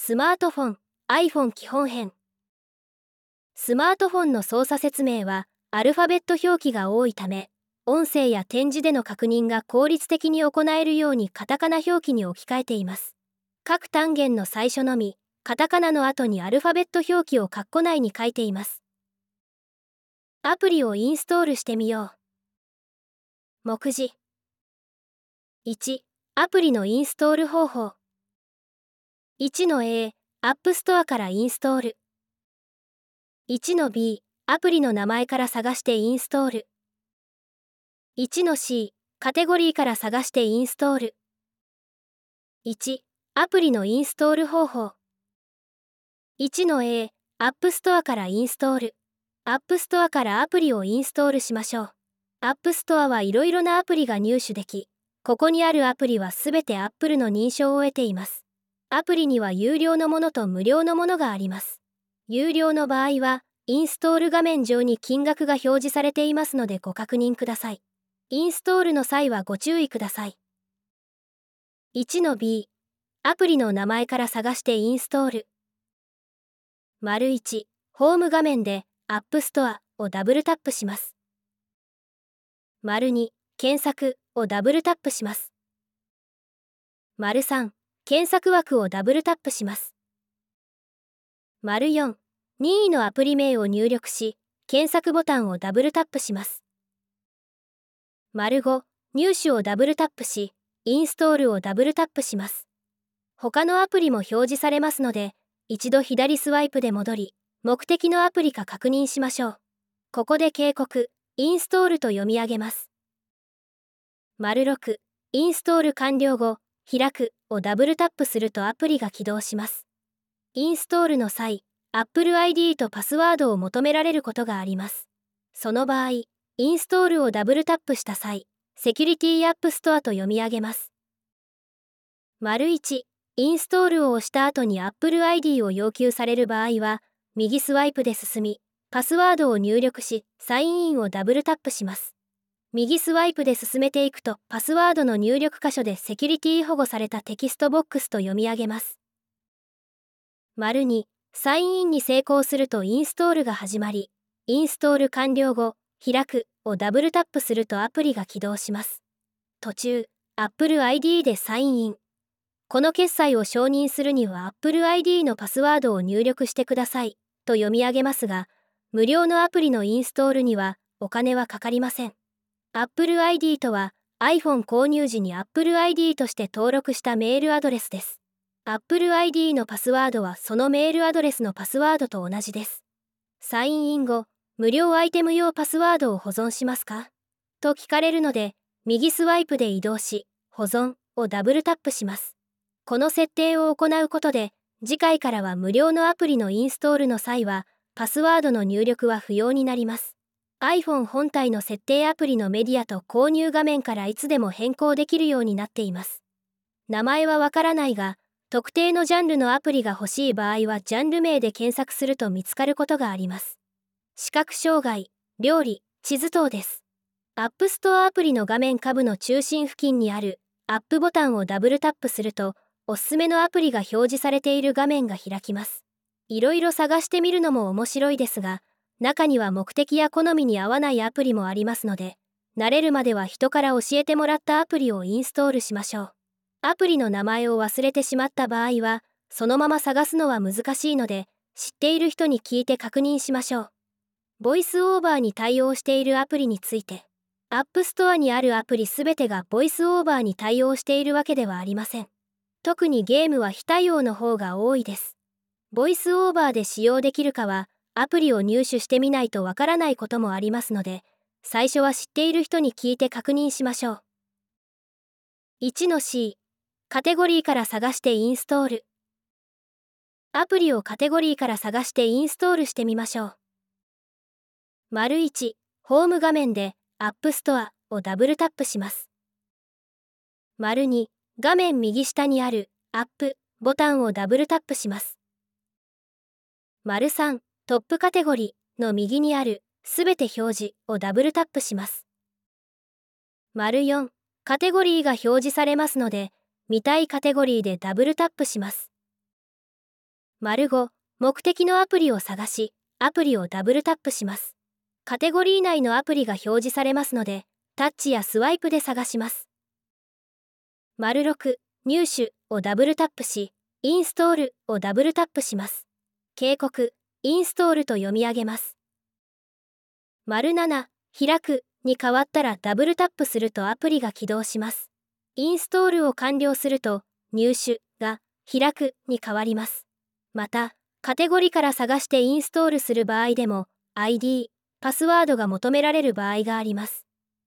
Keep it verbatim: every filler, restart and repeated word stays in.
スマートフォン、iPhone 基本編。スマートフォンの操作説明はアルファベット表記が多いため、音声や点字での確認が効率的に行えるようにカタカナ表記に置き換えています。各単元の最初のみ、カタカナの後にアルファベット表記を括弧内に書いています。アプリをインストールしてみよう。目次。いち、アプリのインストール方法。いちの A、アップストアからインストール。いちの B、アプリの名前から探してインストール。いちの C、カテゴリーから探してインストール。いち、アプリのインストール方法。いちの A、アップストアからインストール。アップストアからアプリをインストールしましょう。アップストアはいろいろなアプリが入手でき、ここにあるアプリはすべて Apple の認証を得ています。アプリには有料のものと無料のものがあります。有料の場合は、インストール画面上に金額が表示されていますのでご確認ください。インストールの際はご注意ください。いちの B、アプリの名前から探してインストール。丸いち、ホーム画面で App Store をダブルタップします。丸に、検索をダブルタップします。丸さん、検索枠をダブルタップします。丸よん、任意のアプリ名を入力し、検索ボタンをダブルタップします。丸ご、入手をダブルタップし、インストールをダブルタップします。他のアプリも表示されますので、一度左スワイプで戻り、目的のアプリか確認しましょう。ここで警告、インストールと読み上げます。丸ろく、インストール完了後、開くをダブルタップするとアプリが起動します。インストールの際、Apple アイディー とパスワードを求められることがあります。その場合、インストールをダブルタップした際、セキュリティアップストアと読み上げます。丸いち、インストールを押した後に Apple アイディー を要求される場合は、右スワイプで進み、パスワードを入力し、サインインをダブルタップします。右スワイプで進めていくと、パスワードの入力箇所でセキュリティ保護されたテキストボックスと読み上げます。丸に、サインインに成功するとインストールが始まり、インストール完了後、開くをダブルタップするとアプリが起動します。途中、Apple アイディー でサインイン。この決済を承認するには Apple アイディー のパスワードを入力してくださいと読み上げますが、無料のアプリのインストールにはお金はかかりません。Apple アイディー とは iPhone 購入時に Apple アイディー として登録したメールアドレスです。Apple アイディー のパスワードはそのメールアドレスのパスワードと同じです。サインイン後、無料アイテム用パスワードを保存しますかと聞かれるので、右スワイプで移動し、保存をダブルタップします。この設定を行うことで、次回からは無料のアプリのインストールの際は、パスワードの入力は不要になります。iPhone 本体の設定アプリのメディアと購入画面からいつでも変更できるようになっています。名前はわからないが、特定のジャンルのアプリが欲しい場合はジャンル名で検索すると見つかることがあります。視覚障害、料理、地図等です。App Store アプリの画面下部の中心付近にあるアップボタンをダブルタップすると、おすすめのアプリが表示されている画面が開きます。いろいろ探してみるのも面白いですが、中には目的や好みに合わないアプリもありますので、慣れるまでは人から教えてもらったアプリをインストールしましょう。アプリの名前を忘れてしまった場合は、そのまま探すのは難しいので、知っている人に聞いて確認しましょう。ボイスオーバーに対応しているアプリについて、App Store にあるアプリすべてがボイスオーバーに対応しているわけではありません。特にゲームは非対応の方が多いです。ボイスオーバーで使用できるかは、アプリを入手してみないとわからないこともありますので、最初は知っている人に聞いて確認しましょう。いちの C、カテゴリーから探してインストール。アプリをカテゴリーから探してインストールしてみましょう。丸いち、ホーム画面で App Store をダブルタップします。丸に、画面右下にあるアップボタンをダブルタップします。丸さん、トップカテゴリーの右にあるすべて表示をダブルタップします。丸よん、カテゴリーが表示されますので、見たいカテゴリーでダブルタップします。 丸ご、目的のアプリを探し、アプリをダブルタップします。カテゴリー内のアプリが表示されますので、タッチやスワイプで探します。丸ろく、入手をダブルタップし、インストールをダブルタップします。警告、インストールと読み上げます。丸なな、開くに変わったらダブルタップするとアプリが起動します。インストールを完了すると、入手が開くに変わります。また、カテゴリから探してインストールする場合でも、アイディー、パスワードが求められる場合があります。